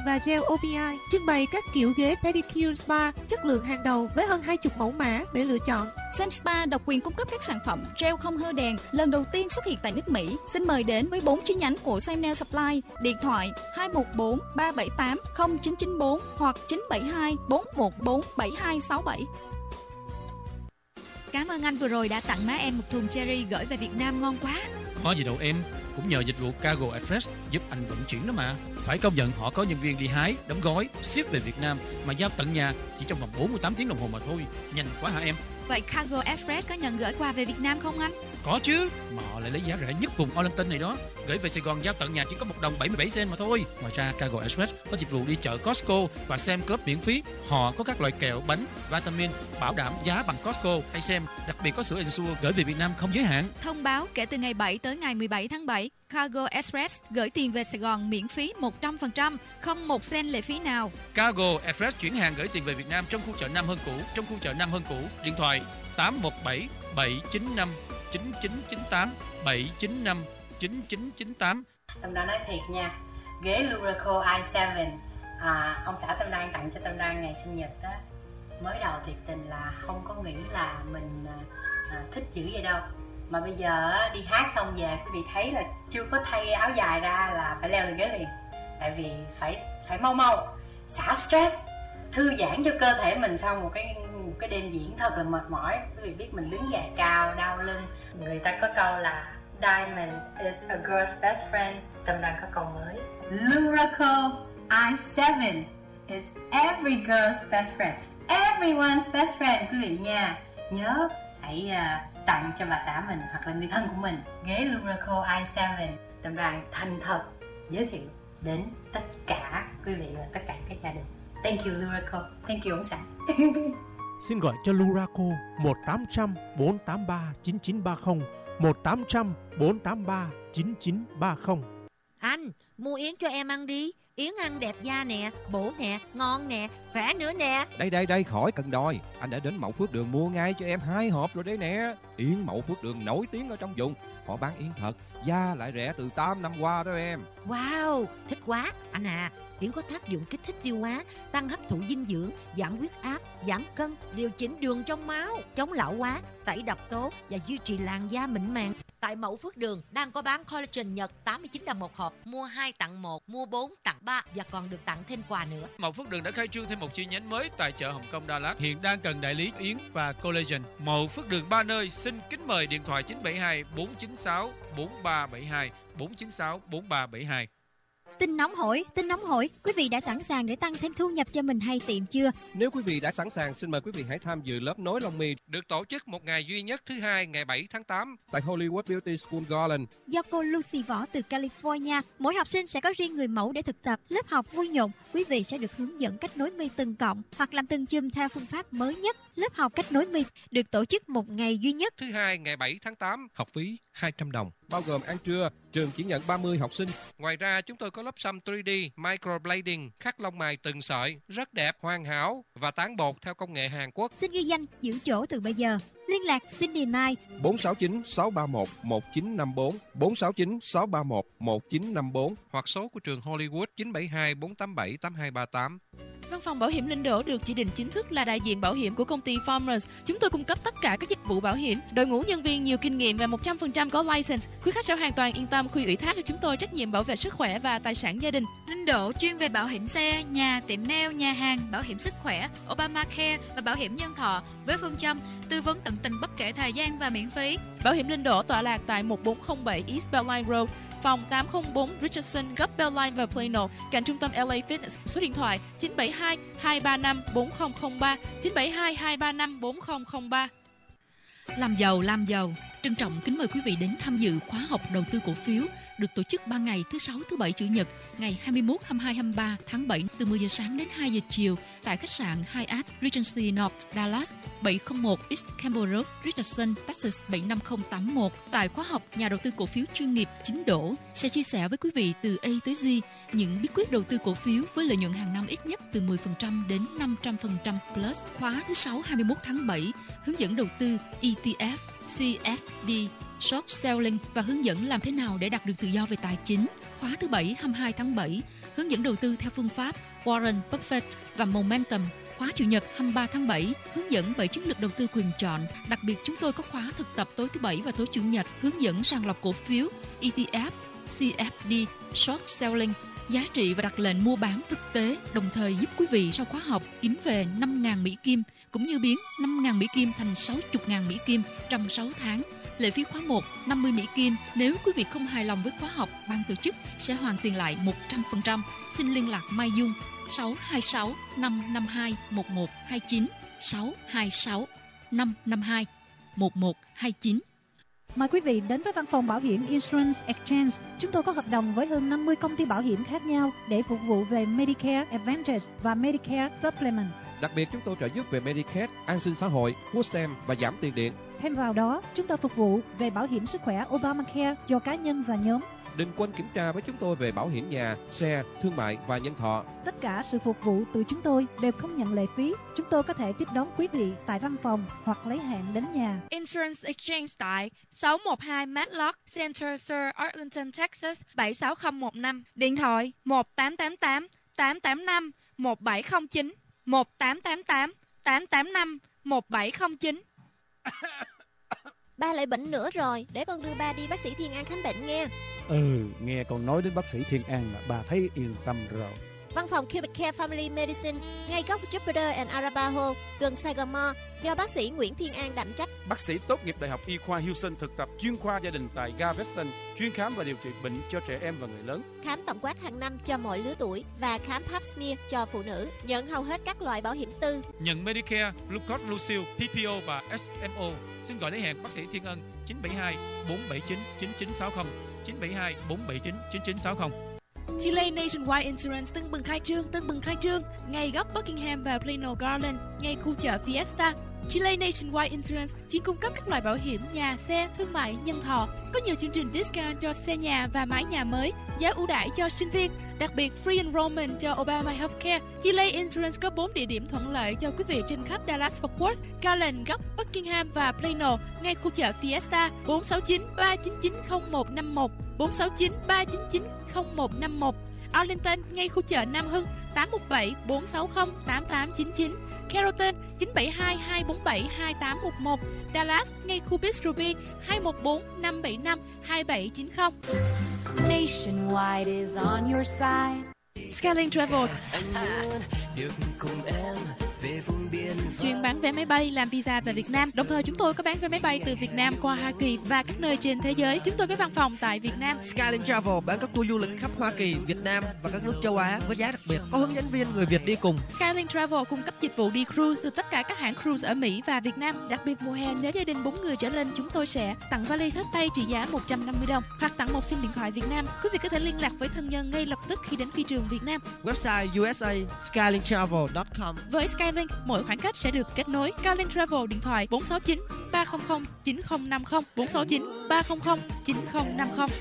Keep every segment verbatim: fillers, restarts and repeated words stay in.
và gel ô pê i, trưng bày các kiểu ghế pedicure spa chất lượng hàng đầu với hơn hai mươi mẫu mã để lựa chọn. Sam Spa độc quyền cung cấp các sản phẩm gel không hơ đèn lần đầu tiên xuất hiện tại nước Mỹ. Xin mời đến với bốn chi nhánh của Sam Nail Supply. Điện thoại hai một bốn ba bảy tám không chín chín bốn hoặc chín bảy hai bốn một bốn bảy hai sáu bảy. Cảm ơn anh vừa rồi đã tặng má em một thùng cherry gửi về Việt Nam, ngon quá. Có gì đâu em, cũng nhờ dịch vụ Cargo Express giúp anh vận chuyển đó mà. Phải công nhận họ có nhân viên đi hái, đóng gói, ship về Việt Nam mà giao tận nhà chỉ trong vòng bốn mươi tám tiếng đồng hồ mà thôi. Nhanh quá hả em? Vậy Cargo Express có nhận gửi quà về Việt Nam không anh? Có chứ, mà họ lại lấy giá rẻ nhất vùng Arlington này đó. Gửi về Sài Gòn giao tận nhà chỉ có một đồng bảy mươi bảy cent mà thôi. Ngoài ra Cargo Express có dịch vụ đi chợ Costco và Sam Club miễn phí. Họ có các loại kẹo, bánh, vitamin bảo đảm giá bằng Costco hay Sam. Đặc biệt có sữa Ensure gửi về Việt Nam không giới hạn. Thông báo kể từ ngày bảy tới ngày mười bảy tháng bảy, Cargo Express gửi tiền về Sài Gòn miễn phí một trăm phần trăm, không một cent lệ phí nào. Cargo Express chuyển hàng gửi tiền về Việt Nam trong khu chợ Nam Hơn Cũ, trong khu chợ Nam Hơn Cũ. Điện thoại tám một bảy bảy chín năm chín chín chín tám bảy chín năm chín chín chín tám. Tâm Đoan nói thiệt nha, ghế Luraco i bảy à, ông xã Tâm Đoan tặng cho Tâm Đoan ngày sinh nhật đó. Mới đầu thiệt tình là không có nghĩ là mình à, thích dữ vậy đâu. Mà bây giờ đi hát xong về quý vị thấy là chưa có thay áo dài ra là phải leo lên ghế liền. Tại vì phải phải mau mau xả stress, thư giãn cho cơ thể mình sau một cái một cái đêm diễn thật là mệt mỏi. Quý vị biết mình đứng dài cao, đau lưng. Người ta có câu là Diamond is a girl's best friend. Tâm Đoan có câu mới, Luraco i bảy is every girl's best friend, everyone's best friend. Quý vị nha, nhớ hãy uh, tặng cho bà xã mình hoặc là người thân của mình ghế Luraco i bảy. Tâm Đoan thành thật giới thiệu đến tất cả quý vị và tất cả các gia đình. Thank you Luraco, thank you ông xã. Xin gọi cho Luraco một tám không không bốn tám ba chín chín ba không, một tám không không bốn tám ba chín chín ba không. Anh, mua yến cho em ăn đi. Yến ăn đẹp da nè, bổ nè, ngon nè, khỏe nữa nè. Đây đây đây, khỏi cần đòi. Anh đã đến Mậu Phước Đường mua ngay cho em hai hộp rồi đấy nè. Yến Mậu Phước Đường nổi tiếng ở trong vùng. Họ bán yến thật, da lại rẻ từ tám năm qua đó em. Wow, thích quá. Anh à, yến có tác dụng kích thích tiêu hóa, tăng hấp thụ dinh dưỡng, giảm huyết áp, giảm cân, điều chỉnh đường trong máu, chống lão hóa, tẩy độc tố và duy trì làn da mịn màng. Tại Mậu Phước Đường đang có bán collagen Nhật tám mươi chín đồng một hộp, mua hai tặng một, mua bốn tặng ba và còn được tặng thêm quà nữa. Mậu Phước Đường đã khai trương thêm một chi nhánh mới tại chợ Hồng Kông Đà Lạt. Hiện đang cần đại lý yến và collagen. Mậu Phước Đường ba nơi. Xin kính mời điện thoại chín bảy hai bốn chín sáu bốn ba bảy hai, bốn chín sáu bốn ba bảy hai. Tin nóng hổi, tin nóng hổi, quý vị đã sẵn sàng để tăng thêm thu nhập cho mình hay tiệm chưa? Nếu quý vị đã sẵn sàng, xin mời quý vị hãy tham dự lớp nối lông mi được tổ chức một ngày duy nhất thứ hai ngày bảy tháng tám tại Hollywood Beauty School Garland. Do cô Lucy Võ từ California, mỗi học sinh sẽ có riêng người mẫu để thực tập. Lớp học vui nhộn, quý vị sẽ được hướng dẫn cách nối mi từng cọng hoặc làm từng chùm theo phương pháp mới nhất. Lớp học cách nối mi được tổ chức một ngày duy nhất thứ hai ngày bảy tháng tám, học phí hai trăm đồng, bao gồm ăn trưa. Trường chỉ nhận ba mươi học sinh. Ngoài ra chúng tôi có lớp xăm ba D, microblading, khắc lông mày từng sợi, rất đẹp, hoàn hảo và tán bột theo công nghệ Hàn Quốc. Xin ghi danh giữ chỗ từ bây giờ. Liên lạc Cindy Mai bốn sáu chín sáu ba một một chín năm bốn, bốn sáu chín sáu ba một một chín năm bốn hoặc số của trường Hollywood chín bảy hai bốn tám bảy tám hai ba tám. Văn phòng Bảo hiểm Linh Đỗ được chỉ định chính thức là đại diện bảo hiểm của công ty Farmers. Chúng tôi cung cấp tất cả các dịch vụ bảo hiểm, đội ngũ nhân viên nhiều kinh nghiệm và một trăm phần trăm có license. Quý khách sẽ hoàn toàn yên tâm khi ủy thác cho chúng tôi trách nhiệm bảo vệ sức khỏe và tài sản gia đình. Linh Đỗ chuyên về bảo hiểm xe, nhà, tiệm nail, nhà hàng, bảo hiểm sức khỏe, Obamacare và bảo hiểm nhân thọ với phương châm tư vấn tận tình bất kể thời gian và miễn phí. Bảo hiểm Linh Đỗ tọa lạc tại một bốn không bảy East Belline Road, phòng tám không bốn Richardson, gấp Belline và Plano, cạnh trung tâm L A Fitness. Số điện thoại chín bảy hai hai ba năm bốn không không ba, chín bảy hai hai ba năm bốn không không ba. Làm giàu, làm giàu. Trân trọng kính mời quý vị đến tham dự khóa học đầu tư cổ phiếu được tổ chức ba ngày thứ sáu, thứ bảy, chủ nhật, ngày hai mươi mốt, hai mươi hai, hai mươi ba tháng bảy từ mười giờ sáng đến hai giờ chiều tại khách sạn Hyatt Regency North Dallas, bảy không một East Campbell Road, Richardson, Texas bảy năm không tám một. Tại khóa học, nhà đầu tư cổ phiếu chuyên nghiệp Chính Đỗ sẽ chia sẻ với quý vị từ A tới Z những bí quyết đầu tư cổ phiếu với lợi nhuận hàng năm ít nhất từ mười phần trăm đến năm trăm phần trăm plus. Khóa thứ sáu, hai mươi mốt tháng bảy, hướng dẫn đầu tư E T F, C F D, short selling và hướng dẫn làm thế nào để đạt được tự do về tài chính. Khóa thứ bảy, hai mươi hai tháng bảy, hướng dẫn đầu tư theo phương pháp Warren Buffett và Momentum. Khóa Chủ nhật hai mươi ba tháng bảy, hướng dẫn bảy chiến lược đầu tư quyền chọn. Đặc biệt chúng tôi có khóa thực tập tối thứ bảy và tối chủ nhật, hướng dẫn sàng lọc cổ phiếu, E T F, C F D, Short Selling, giá trị và đặt lệnh mua bán thực tế, đồng thời giúp quý vị sau khóa học kiếm về năm nghìn Mỹ Kim, cũng như biến năm nghìn Mỹ Kim thành sáu mươi nghìn Mỹ Kim trong sáu tháng. Lệ phí khóa một năm mươi Mỹ Kim. Nếu quý vị không hài lòng với khóa học, ban tổ chức sẽ hoàn tiền lại một trăm phần trăm. Xin liên lạc Mai Dung sáu hai sáu năm năm hai một một hai chín, sáu hai sáu năm năm hai một một hai chín. Mời quý vị đến với văn phòng bảo hiểm Insurance Exchange. Chúng tôi có hợp đồng với hơn năm mươi công ty bảo hiểm khác nhau để phục vụ về Medicare Advantage và Medicare Supplement. Đặc biệt chúng tôi trợ giúp về Medicaid, an sinh xã hội, Food Stamp và giảm tiền điện. Thêm vào đó, chúng tôi phục vụ về bảo hiểm sức khỏe Obamacare cho cá nhân và nhóm. Đừng quên kiểm tra với chúng tôi về bảo hiểm nhà, xe, thương mại và nhân thọ. Tất cả sự phục vụ từ chúng tôi đều không nhận lệ phí. Chúng tôi có thể tiếp đón quý vị tại văn phòng hoặc lấy hẹn đến nhà. Insurance Exchange tại sáu một hai Matlock Center Sur, Arlington, Texas bảy sáu không một năm. Điện thoại một tám tám tám tám tám năm một bảy không chín, một tám tám tám tám tám năm một bảy không chín. Ba lại bệnh nữa rồi, để con đưa ba đi bác sĩ Thiên An khám bệnh nghe. Ừ, nghe con nói đến bác sĩ Thiên An là bà thấy yên tâm rồi. Văn phòng Cubic Care Family Medicine ngay góc Jupiter and Arapaho, gần Saigon Mall, do bác sĩ Nguyễn Thiên An đảm trách. Bác sĩ tốt nghiệp Đại học Y khoa Houston thực tập chuyên khoa gia đình tại Galveston, chuyên khám và điều trị bệnh cho trẻ em và người lớn. Khám tổng quát hàng năm cho mọi lứa tuổi và khám Pap smear cho phụ nữ. Nhận hầu hết các loại bảo hiểm tư. Nhận Medicare, Blue Cross Blue Shield, P P O và S M O. Xin gọi lấy hẹn bác sĩ Thiên Ân chín bảy hai bốn bảy chín chín chín sáu không, chín bảy hai bốn bảy chín chín chín sáu không. Chile Nationwide Insurance tưng bừng khai trương, tưng bừng khai trương ngay góc Buckingham và Plano Garden, ngay khu chợ Fiesta. Chile Nationwide Insurance chuyên cung cấp các loại bảo hiểm nhà, xe, thương mại, nhân thọ. Có nhiều chương trình discount cho xe nhà và mái nhà mới, giá ưu đãi cho sinh viên, đặc biệt free enrollment cho Obama Healthcare. Chile Insurance có bốn địa điểm thuận lợi cho quý vị trên khắp Dallas-Fort Worth, Garland, góc Buckingham và Plano, ngay khu chợ Fiesta. Bốn sáu chín ba chín chín không một năm một, bốn sáu chín ba chín chín không một năm một. Arlington, ngay khu chợ Nam Hưng, tám một bảy bốn sáu không tám tám chín chín. Carrollton, chín bảy hai hai bốn bảy hai tám một một. Dallas, ngay khu Bistro B, hai một bốn năm bảy năm hai bảy chín không. Nationwide is on your side. Skyline Travel chuyên bán vé máy bay, làm visa tại Việt Nam. Đồng thời chúng tôi có bán vé máy bay từ Việt Nam qua Hoa Kỳ và các nơi trên thế giới. Chúng tôi có văn phòng tại Việt Nam. Skyline Travel bán các tour du lịch khắp Hoa Kỳ, Việt Nam và các nước châu Á với giá đặc biệt. Có hướng dẫn viên người Việt đi cùng. Skyline Travel cung cấp dịch vụ đi cruise từ tất cả các hãng cruise ở Mỹ và Việt Nam. Đặc biệt mùa hè, nếu gia đình bốn người trở lên, chúng tôi sẽ tặng vali xách tay trị giá một trăm năm mươi đồng hoặc tặng một sim điện thoại Việt Nam. Quý vị có thể liên lạc với thân nhân ngay lập tức khi đến phi trường Việt Nam. Website u s a skyline travel chấm com. Với Skylink, mỗi khoảng cách sẽ được kết nối. Skyline Travel điện thoại bốn sáu chín ba không không chín không năm không, bốn sáu chín ba không không chín không năm không.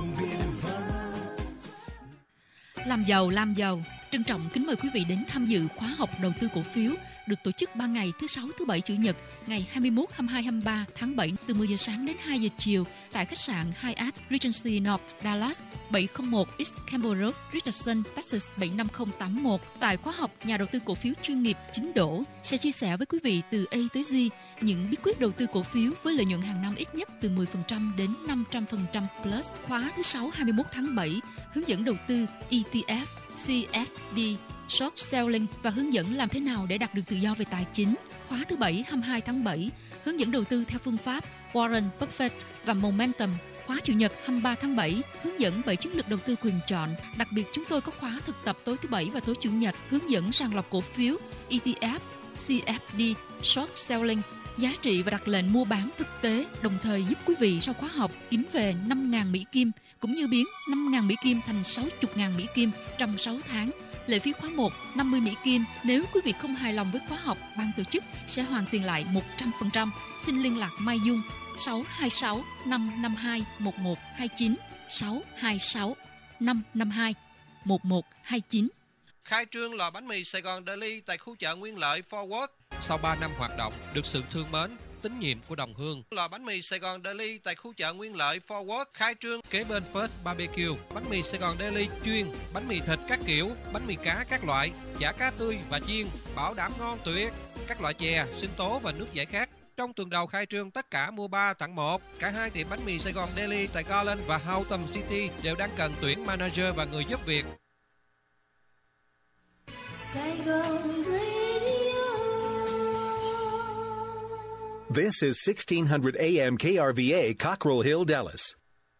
Làm giàu, làm giàu. Trân trọng kính mời quý vị đến tham dự khóa học đầu tư cổ phiếu được tổ chức ba ngày thứ sáu, thứ bảy, chủ nhật, ngày hai mươi mốt, hai mươi hai, hai mươi ba tháng bảy từ mười giờ sáng đến hai giờ chiều tại khách sạn Hyatt Regency North Dallas, bảy không một East Campbell Road, Richardson, Texas bảy năm không tám một. Tại khóa học, nhà đầu tư cổ phiếu chuyên nghiệp Chính Đỗ sẽ chia sẻ với quý vị từ A tới Z những bí quyết đầu tư cổ phiếu với lợi nhuận hàng năm ít nhất từ mười phần trăm đến năm trăm phần trăm plus. Khóa thứ sáu, hai mươi mốt tháng bảy, hướng dẫn đầu tư E T F, C F D, Short Selling và hướng dẫn làm thế nào để đạt được tự do về tài chính. Khóa thứ bảy, hai mươi hai tháng bảy, hướng dẫn đầu tư theo phương pháp Warren Buffett và Momentum. Khóa chủ nhật, hai mươi ba tháng bảy, hướng dẫn bảy chiến lược đầu tư quyền chọn. Đặc biệt chúng tôi có khóa thực tập tối thứ bảy và tối chủ nhật, hướng dẫn sàng lọc cổ phiếu, E T F, C F D, Short Selling, giá trị và đặt lệnh mua bán thực tế, đồng thời giúp quý vị sau khóa học kiếm về năm nghìn Mỹ Kim, cũng như biến năm nghìn Mỹ Kim thành sáu mươi nghìn Mỹ Kim trong sáu tháng. Lệ phí khóa một, năm mươi Mỹ Kim. Nếu quý vị không hài lòng với khóa học, ban tổ chức sẽ hoàn tiền lại một trăm phần trăm. Xin liên lạc Mai Dung sáu hai sáu năm năm hai một một hai chín, sáu hai sáu năm năm hai một một hai chín. Khai trương lò bánh mì Sài Gòn Deli tại khu chợ Nguyên Lợi Forward. Sau ba năm hoạt động, được sự thương mến, tín nhiệm của đồng hương. Lò bánh mì Sài Gòn Daily tại khu chợ Nguyên Lợi Forward khai trương kế bên First Barbecue. Bánh mì Sài Gòn Daily chuyên bánh mì thịt các kiểu, bánh mì cá các loại, chả cá tươi và chiên, bảo đảm ngon tuyệt. Các loại chè, sinh tố và nước giải khát. Trong tuần đầu khai trương, tất cả mua ba tặng một. Cả hai tiệm bánh mì Sài Gòn Daily tại Garland và Houghton City đều đang cần tuyển manager và người giúp việc. This is sixteen hundred A M K R V A, Cockrell Hill, Dallas.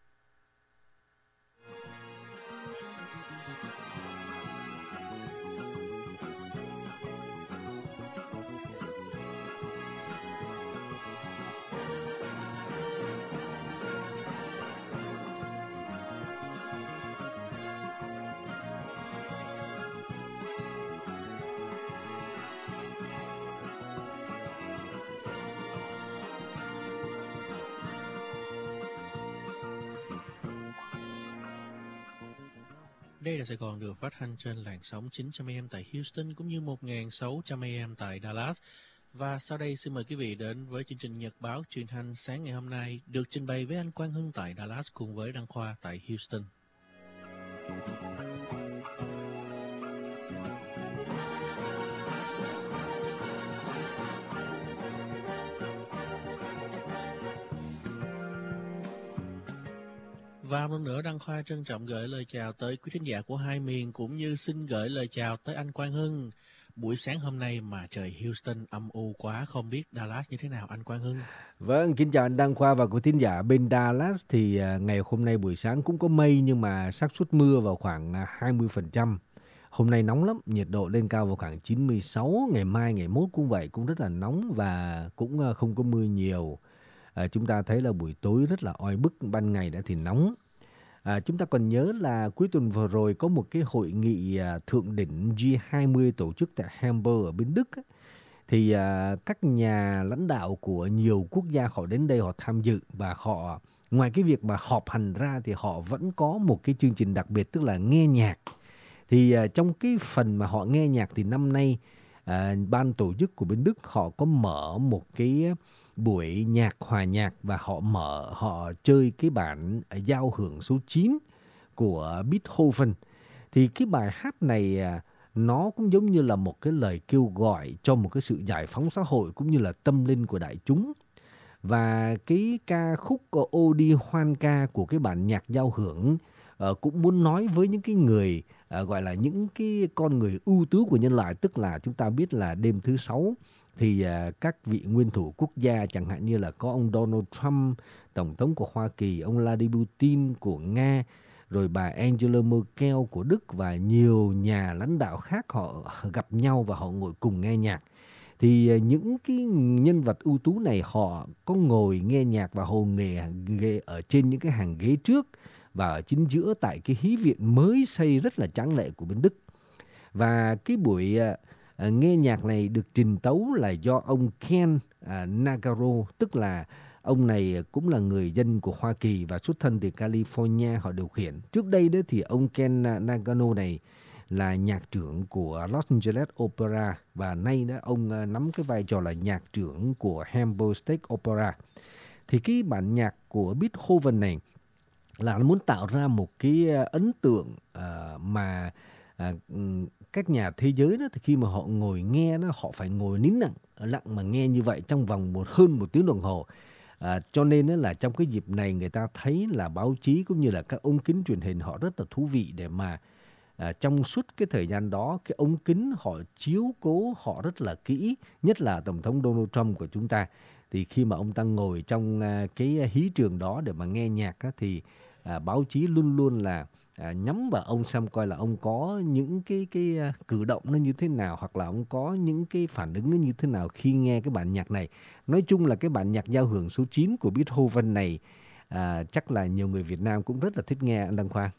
Đây là Sài Gòn được phát thanh trên làn sóng chín trăm A M tại Houston cũng như một nghìn sáu trăm A M tại Dallas. Và sau đây xin mời quý vị đến với chương trình Nhật báo truyền thanh sáng ngày hôm nay được trình bày với anh Quang Hưng tại Dallas cùng với Đăng Khoa tại Houston. Và một lần nữa Đăng Khoa trân trọng gửi lời chào tới quý thính giả của hai miền cũng như xin gửi lời chào tới anh Quang Hưng. Buổi sáng hôm nay mà trời Houston âm u quá, không biết Dallas như thế nào anh Quang Hưng? Vâng, kính chào anh Đăng Khoa và quý thính giả bên Dallas. Thì ngày hôm nay buổi sáng cũng có mây nhưng mà xác suất mưa vào khoảng hai mươi phần trăm. Hôm nay nóng lắm, nhiệt độ lên cao vào khoảng chín mươi sáu. Ngày mai, ngày mốt cũng vậy, cũng rất là nóng và cũng không có mưa nhiều. À, chúng ta thấy là buổi tối rất là oi bức, ban ngày đã thì nóng. À, chúng ta còn nhớ là cuối tuần vừa rồi có một cái hội nghị à, thượng đỉnh G hai mươi tổ chức tại Hamburg ở bên Đức ấy. Thì à, các nhà lãnh đạo của nhiều quốc gia họ đến đây họ tham dự và họ ngoài cái việc mà họp hành ra thì họ vẫn có một cái chương trình đặc biệt tức là nghe nhạc. Thì à, trong cái phần mà họ nghe nhạc thì năm nay à, ban tổ chức của bên Đức họ có mở một cái buổi nhạc hòa nhạc và họ mở họ chơi cái bản giao hưởng số chín của Beethoven. Thì cái bài hát này nó cũng giống như là một cái lời kêu gọi cho một cái sự giải phóng xã hội cũng như là tâm linh của đại chúng. Và cái ca khúc Ô đi hoan ca của cái bản nhạc giao hưởng uh, cũng muốn nói với những cái người uh, gọi là những cái con người ưu tú của nhân loại, tức là chúng ta biết là đêm thứ sáu thì uh, các vị nguyên thủ quốc gia chẳng hạn như là có ông Donald Trump, Tổng thống của Hoa Kỳ, ông Vladimir Putin của Nga, rồi bà Angela Merkel của Đức và nhiều nhà lãnh đạo khác họ gặp nhau và họ ngồi cùng nghe nhạc. Thì uh, những cái nhân vật ưu tú này họ có ngồi nghe nhạc và hồ nghề, nghề ở trên những cái hàng ghế trước và ở chính giữa tại cái hí viện mới xây rất là tráng lệ của bên Đức. Và cái buổi uh, À, nghe nhạc này được trình tấu là do ông Ken à, Nagaro, tức là ông này cũng là người dân của Hoa Kỳ và xuất thân từ California họ điều khiển. Trước đây đó thì ông Ken Nagano này là nhạc trưởng của Los Angeles Opera và nay đó ông à, nắm cái vai trò là nhạc trưởng của Hamburg State Opera. Thì cái bản nhạc của Beethoven này là nó muốn tạo ra một cái ấn tượng à, mà à, các nhà thế giới đó thì khi mà họ ngồi nghe đó họ phải ngồi nín lặng lặng mà nghe như vậy trong vòng một hơn một tiếng đồng hồ. À, cho nên đó là trong cái dịp này người ta thấy là báo chí cũng như là các ống kính truyền hình họ rất là thú vị để mà à, trong suốt cái thời gian đó cái ống kính họ chiếu cố họ rất là kỹ, nhất là Tổng thống Donald Trump của chúng ta. Thì khi mà ông ta ngồi trong à, cái hí trường đó để mà nghe nhạc á, thì à, báo chí luôn luôn là À, nhắm vào ông xem coi là ông có những cái cái uh, cử động nó như thế nào hoặc là ông có những cái phản ứng nó như thế nào khi nghe cái bản nhạc này. Nói chung là cái bản nhạc giao hưởng số chín của Beethoven này à, chắc là nhiều người Việt Nam cũng rất là thích nghe anh Đăng Khoa.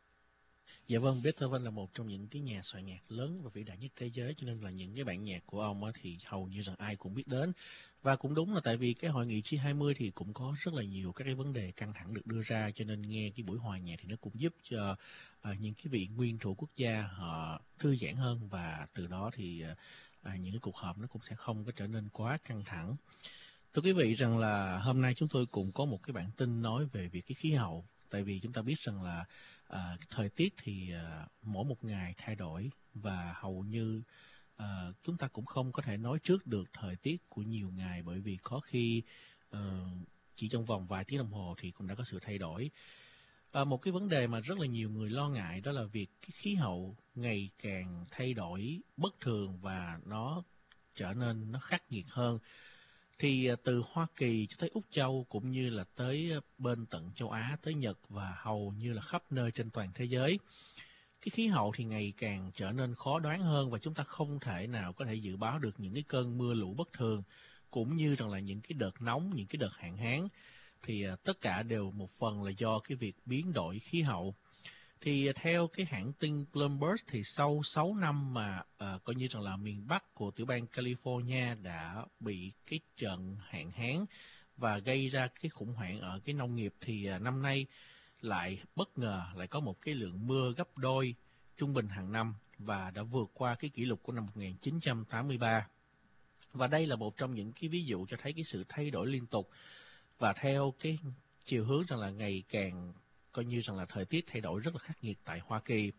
Dạ vâng, Beethoven là một trong những cái nhà soạn nhạc lớn và vĩ đại nhất thế giới, cho nên là những cái bản nhạc của ông á, thì hầu như rằng ai cũng biết đến. Và cũng đúng là tại vì cái hội nghị G hai mươi thì cũng có rất là nhiều các cái vấn đề căng thẳng được đưa ra, cho nên nghe cái buổi hòa nhạc thì nó cũng giúp cho uh, những cái vị nguyên thủ quốc gia họ thư giãn hơn và từ đó thì uh, những cái cuộc họp nó cũng sẽ không có trở nên quá căng thẳng. Thưa quý vị rằng là hôm nay chúng tôi cũng có một cái bản tin nói về việc cái khí hậu. Tại vì chúng ta biết rằng là à, thời tiết thì à, mỗi một ngày thay đổi và hầu như à, chúng ta cũng không có thể nói trước được thời tiết của nhiều ngày, bởi vì có khi à, chỉ trong vòng vài tiếng đồng hồ thì cũng đã có sự thay đổi. À, một cái vấn đề mà rất là nhiều người lo ngại đó là việc cái khí hậu ngày càng thay đổi bất thường và nó trở nên nó khắc nghiệt hơn. Thì từ Hoa Kỳ cho tới Úc Châu cũng như là tới bên tận châu Á, tới Nhật và hầu như là khắp nơi trên toàn thế giới, cái khí hậu thì ngày càng trở nên khó đoán hơn và chúng ta không thể nào có thể dự báo được những cái cơn mưa lũ bất thường, cũng như rằng là những cái đợt nóng, những cái đợt hạn hán. Thì tất cả đều một phần là do cái việc biến đổi khí hậu. Thì theo cái hãng tin Bloomberg thì sau sáu năm mà à, coi như rằng là miền Bắc của tiểu bang California đã bị cái trận hạn hán và gây ra cái khủng hoảng ở cái nông nghiệp, thì à, năm nay lại bất ngờ lại có một cái lượng mưa gấp đôi trung bình hàng năm và đã vượt qua cái kỷ lục của năm một nghìn chín trăm tám mươi ba. Và đây là một trong những cái ví dụ cho thấy cái sự thay đổi liên tục và theo cái chiều hướng rằng là ngày càng coi như rằng là thời tiết thay đổi rất là khắc nghiệt tại Hoa Kỳ.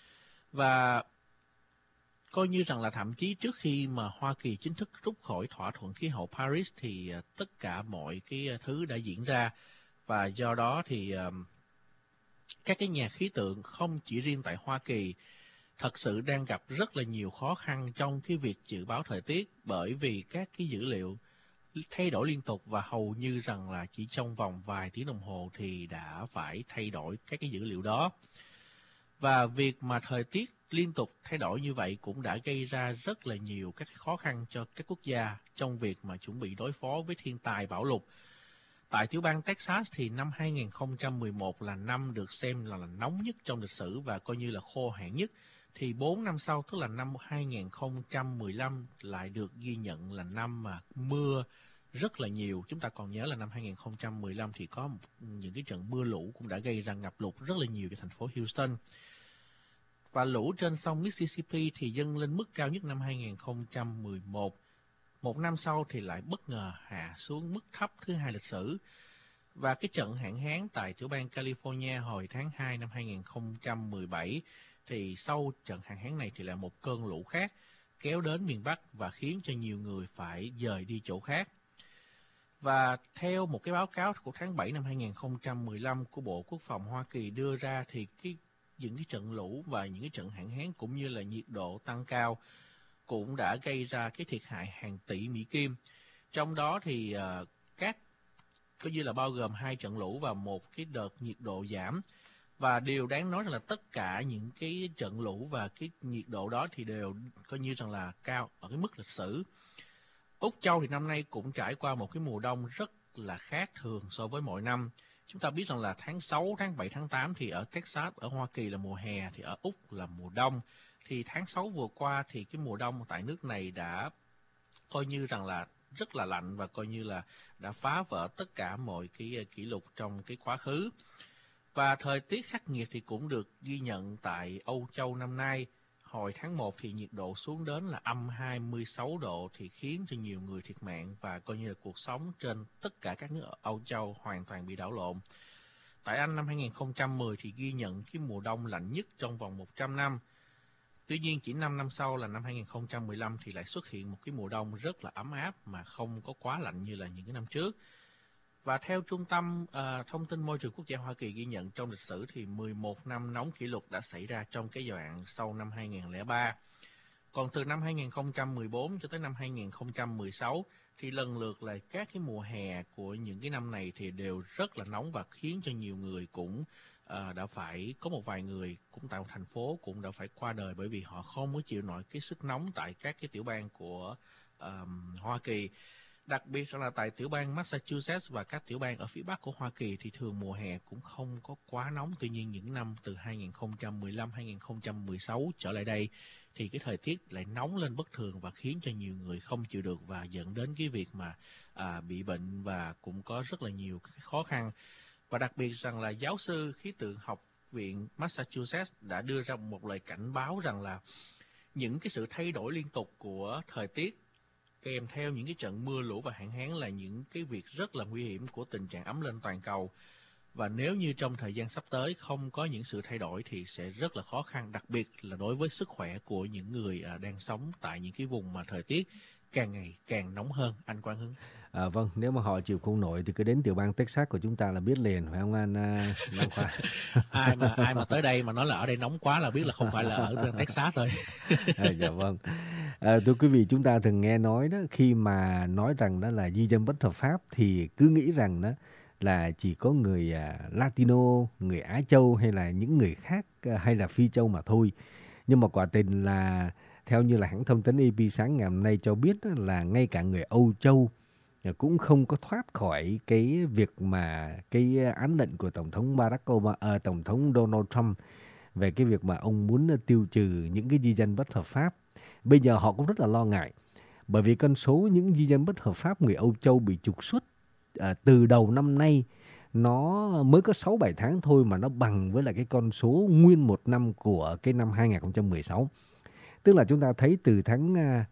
Và coi như rằng là thậm chí trước khi mà Hoa Kỳ chính thức rút khỏi thỏa thuận khí hậu Paris thì uh, tất cả mọi cái thứ đã diễn ra. Và do đó thì uh, các cái nhà khí tượng không chỉ riêng tại Hoa Kỳ thật sự đang gặp rất là nhiều khó khăn trong cái việc dự báo thời tiết, bởi vì các cái dữ liệu thay đổi liên tục và hầu như rằng là chỉ trong vòng vài tiếng đồng hồ thì đã phải thay đổi các cái dữ liệu đó. Và việc mà thời tiết liên tục thay đổi như vậy cũng đã gây ra rất là nhiều các khó khăn cho các quốc gia trong việc mà chuẩn bị đối phó với thiên tai bão lụt. Tại tiểu bang Texas thì năm hai nghìn không trăm mười một là năm được xem là, là nóng nhất trong lịch sử và coi như là khô hạn nhất. Thì bốn năm sau, tức là năm hai nghìn không trăm mười lăm lại được ghi nhận là năm mà mưa rất là nhiều. Chúng ta còn nhớ là năm hai nghìn không trăm mười lăm thì có những cái trận mưa lũ cũng đã gây ra ngập lụt rất là nhiều cho thành phố Houston. Và lũ trên sông Mississippi thì dâng lên mức cao nhất năm hai nghìn không trăm mười một. Một năm sau thì lại bất ngờ hạ xuống mức thấp thứ hai lịch sử. Và cái trận hạn hán tại tiểu bang California hồi tháng hai năm hai nghìn không trăm mười bảy thì sau trận hạn hán này thì là một cơn lũ khác kéo đến miền Bắc và khiến cho nhiều người phải dời đi chỗ khác. Và theo một cái báo cáo của tháng bảy năm hai nghìn không trăm mười lăm của Bộ Quốc phòng Hoa Kỳ đưa ra thì cái, những cái trận lũ và những cái trận hạn hán cũng như là nhiệt độ tăng cao cũng đã gây ra cái thiệt hại hàng tỷ Mỹ Kim. Trong đó thì uh, các coi như là bao gồm hai trận lũ và một cái đợt nhiệt độ giảm. Và điều đáng nói là tất cả những cái trận lũ và cái nhiệt độ đó thì đều coi như rằng là cao ở cái mức lịch sử. Úc Châu thì năm nay cũng trải qua một cái mùa đông rất là khác thường so với mọi năm. Chúng ta biết rằng là tháng sáu, tháng bảy, tháng tám thì ở Texas, ở Hoa Kỳ là mùa hè, thì ở Úc là mùa đông. Thì tháng sáu vừa qua thì cái mùa đông tại nước này đã coi như rằng là rất là lạnh và coi như là đã phá vỡ tất cả mọi cái kỷ lục trong cái quá khứ. Và thời tiết khắc nghiệt thì cũng được ghi nhận tại Âu Châu năm nay. Hồi tháng một thì nhiệt độ xuống đến là âm hai mươi sáu độ thì khiến cho nhiều người thiệt mạng và coi như là cuộc sống trên tất cả các nước ở Âu Châu hoàn toàn bị đảo lộn. Tại Anh năm hai nghìn không trăm mười thì ghi nhận cái mùa đông lạnh nhất trong vòng một trăm năm. Tuy nhiên chỉ năm năm sau là năm hai nghìn không trăm mười lăm thì lại xuất hiện một cái mùa đông rất là ấm áp mà không có quá lạnh như là những cái năm trước. Và theo Trung tâm uh, Thông tin Môi trường Quốc gia Hoa Kỳ ghi nhận trong lịch sử thì mười một năm nóng kỷ lục đã xảy ra trong cái giai đoạn sau năm hai nghìn không trăm lẻ ba. Còn từ năm hai nghìn không trăm mười bốn cho tới năm hai nghìn không trăm mười sáu thì lần lượt là các cái mùa hè của những cái năm này thì đều rất là nóng và khiến cho nhiều người cũng uh, đã phải, có một vài người cũng tại một thành phố cũng đã phải qua đời bởi vì họ không có chịu nổi cái sức nóng tại các cái tiểu bang của um, Hoa Kỳ. Đặc biệt là tại tiểu bang Massachusetts và các tiểu bang ở phía Bắc của Hoa Kỳ thì thường mùa hè cũng không có quá nóng. Tuy nhiên những năm từ hai nghìn không trăm mười lăm, hai nghìn không trăm mười sáu trở lại đây thì cái thời tiết lại nóng lên bất thường và khiến cho nhiều người không chịu được và dẫn đến cái việc mà à, bị bệnh và cũng có rất là nhiều cái khó khăn. Và đặc biệt rằng là giáo sư khí tượng học viện Massachusetts đã đưa ra một lời cảnh báo rằng là những cái sự thay đổi liên tục của thời tiết kèm theo những cái trận mưa lũ và hạn hán là những cái việc rất là nguy hiểm của tình trạng ấm lên toàn cầu. Và nếu như trong thời gian sắp tới không có những sự thay đổi thì sẽ rất là khó khăn, đặc biệt là đối với sức khỏe của những người đang sống tại những cái vùng mà thời tiết càng ngày càng nóng hơn, anh Quang Hưng. À, vâng, nếu mà họ chịu không nổi thì cứ đến tiểu bang Texas của chúng ta là biết liền, phải không anh Nam Khoa? ai mà ai mà tới đây mà nói là ở đây nóng quá là biết là không phải là ở Texas rồi. À, dạ vâng. À, thưa quý vị, chúng ta thường nghe nói đó, khi mà nói rằng đó là di dân bất hợp pháp thì cứ nghĩ rằng đó là chỉ có người uh, Latino, người Á Châu hay là những người khác uh, hay là Phi Châu mà thôi. Nhưng mà quả tình là theo như là hãng thông tấn a pê sáng ngày hôm nay cho biết đó, là ngay cả người Âu Châu cũng không có thoát khỏi cái việc mà cái án lệnh của Tổng thống Barack Obama, à, Tổng thống Donald Trump về cái việc mà ông muốn tiêu trừ những cái di dân bất hợp pháp. Bây giờ họ cũng rất là lo ngại bởi vì con số những di dân bất hợp pháp người Âu Châu bị trục xuất à, từ đầu năm nay nó mới có sáu bảy tháng thôi mà nó bằng với lại cái con số nguyên một năm của cái năm hai không một sáu. Tức là chúng ta thấy từ tháng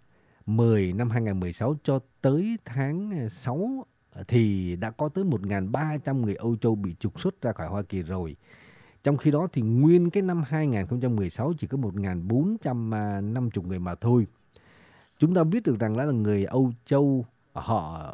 mười năm hai không một sáu cho tới tháng sáu thì đã có tới một nghìn ba trăm người Âu Châu bị trục xuất ra khỏi Hoa Kỳ rồi. Trong khi đó thì nguyên cái năm hai không một sáu chỉ có một nghìn bốn trăm năm mươi người mà thôi. Chúng ta biết được rằng là người Âu Châu họ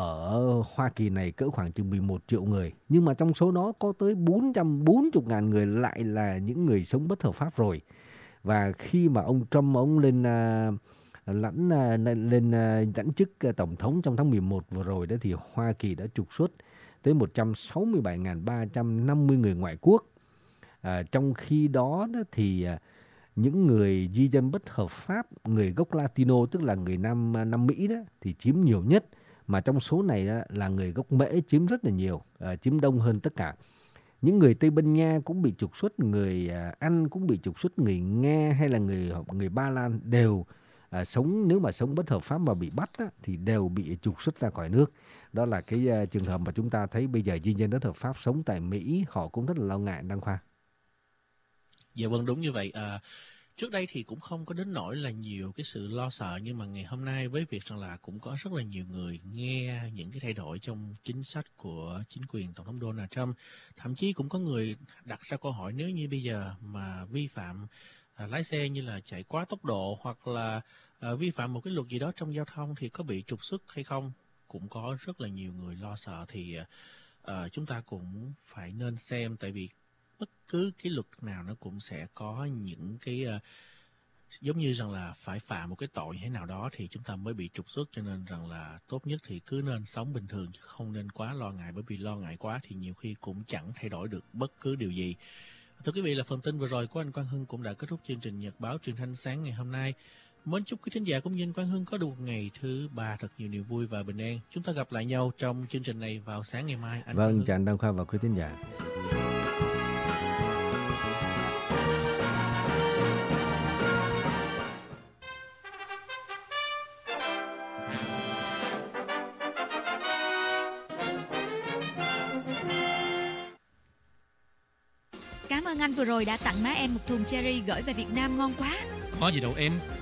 ở Hoa Kỳ này cỡ khoảng chừng mười một triệu người. Nhưng mà trong số đó có tới bốn trăm bốn mươi nghìn người lại là những người sống bất hợp pháp rồi. Và khi mà ông Trump ông lên uh, lãnh uh, lên uh, lãnh chức uh, tổng thống trong tháng mười một vừa rồi đó thì Hoa Kỳ đã trục xuất tới một trăm sáu mươi bảy nghìn ba trăm năm mươi người ngoại quốc. Uh, trong khi đó, đó thì uh, những người di dân bất hợp pháp, người gốc Latino tức là người Nam uh, Nam Mỹ đó thì chiếm nhiều nhất, mà trong số này uh, là người gốc Mễ chiếm rất là nhiều, uh, chiếm đông hơn tất cả. Những người Tây Ban Nha cũng bị trục xuất, người Anh cũng bị trục xuất, người Nga hay là người người Ba Lan đều à, sống nếu mà sống bất hợp pháp mà bị bắt á, thì đều bị trục xuất ra khỏi nước. Đó là cái uh, trường hợp mà chúng ta thấy bây giờ di dân bất hợp pháp sống tại Mỹ họ cũng rất là lo ngại, Đăng Khoa. Dạ vâng, đúng như vậy. À, trước đây thì cũng không có đến nỗi là nhiều cái sự lo sợ, nhưng mà ngày hôm nay với việc rằng là cũng có rất là nhiều người nghe những cái thay đổi trong chính sách của chính quyền Tổng thống Donald Trump. Thậm chí cũng có người đặt ra câu hỏi nếu như bây giờ mà vi phạm à, lái xe như là chạy quá tốc độ hoặc là à, vi phạm một cái luật gì đó trong giao thông thì có bị trục xuất hay không. Cũng có rất là nhiều người lo sợ, thì à, chúng ta cũng phải nên xem, tại vì bất cứ cái luật nào nó cũng sẽ có những cái uh, giống như rằng là phải phạm một cái tội hay nào đó thì chúng ta mới bị trục xuất, cho nên rằng là tốt nhất thì cứ nên sống bình thường chứ không nên quá lo ngại, bởi vì lo ngại quá thì nhiều khi cũng chẳng thay đổi được bất cứ điều gì. Thưa quý vị, là phần tin vừa rồi của anh Quang Hưng cũng đã kết thúc chương trình Nhật báo Truyền thanh sáng ngày hôm nay. Mến chúc quý thính giả cũng như anh Quang Hưng có được một ngày thứ ba thật nhiều niềm vui và bình an. Chúng ta gặp lại nhau trong chương trình này vào sáng ngày mai. Anh vâng, chào anh Đăng Khoa và quý thính giả. Cảm ơn anh vừa rồi đã tặng má em một thùng cherry gửi về Việt Nam, ngon quá. Có gì đâu em,